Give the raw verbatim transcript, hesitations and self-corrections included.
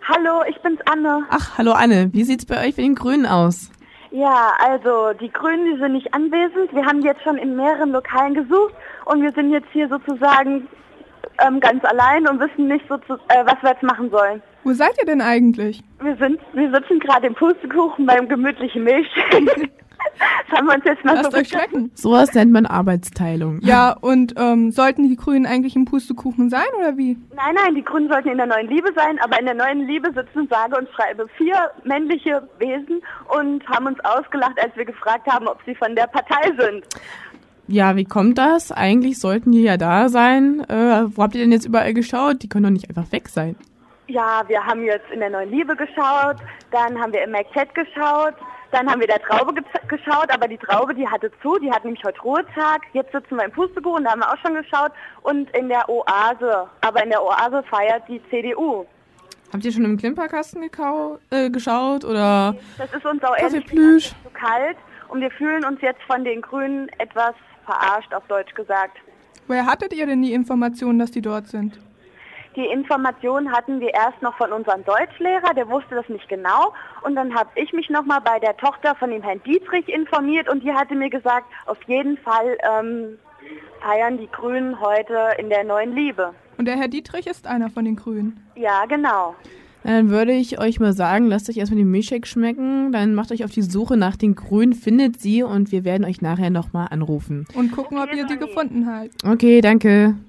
Hallo, ich bin's Anne. Ach, hallo Anne. Wie sieht's bei euch mit den Grünen aus? Ja, also die Grünen, die sind nicht anwesend. Wir haben jetzt schon in mehreren Lokalen gesucht und wir sind jetzt hier sozusagen ähm, ganz allein und wissen nicht, so zu, äh, was wir jetzt machen sollen. Wo seid ihr denn eigentlich? Wir sind, wir sitzen gerade im Pustekuchen beim gemütlichen Milchshake. Das haben wir uns jetzt mal Lasst so euch schmecken. Sowas nennt man Arbeitsteilung. Ja, und ähm, sollten die Grünen eigentlich im Pustekuchen sein, oder wie? Nein, nein, die Grünen sollten in der neuen Liebe sein, aber in der neuen Liebe sitzen sage und schreibe vier männliche Wesen und haben uns ausgelacht, als wir gefragt haben, ob sie von der Partei sind. Ja, wie kommt das? Eigentlich sollten die ja da sein. Äh, wo habt ihr denn jetzt überall geschaut? Die können doch nicht einfach weg sein. Ja, wir haben jetzt in der neuen Liebe geschaut, dann haben wir im McZ geschaut, dann haben wir der Traube ge- geschaut, aber die Traube, die hatte zu, die hat nämlich heute Ruhetag. Jetzt sitzen wir im Pustekuchen, da haben wir auch schon geschaut und in der Oase. Aber in der Oase feiert die C D U. Habt ihr schon im Klimperkasten gekau- äh, geschaut oder Das ist uns auch ehrlich Kaffeeplüsch? gesagt zu kalt und wir fühlen uns jetzt von den Grünen etwas verarscht, auf Deutsch gesagt. Woher hattet ihr denn die Informationen, dass die dort sind? Die Informationen hatten wir erst noch von unserem Deutschlehrer, der wusste das nicht genau. Und dann habe ich mich nochmal bei der Tochter von dem Herrn Dietrich informiert und die hatte mir gesagt, auf jeden Fall ähm, feiern die Grünen heute in der neuen Liebe. Und der Herr Dietrich ist einer von den Grünen. Ja, genau. Na, dann würde ich euch mal sagen, lasst euch erstmal den Milchshake schmecken, dann macht euch auf die Suche nach den Grünen, findet sie und wir werden euch nachher nochmal anrufen. Und gucken, ob Okay, ihr die Sonny. gefunden habt. Okay, danke.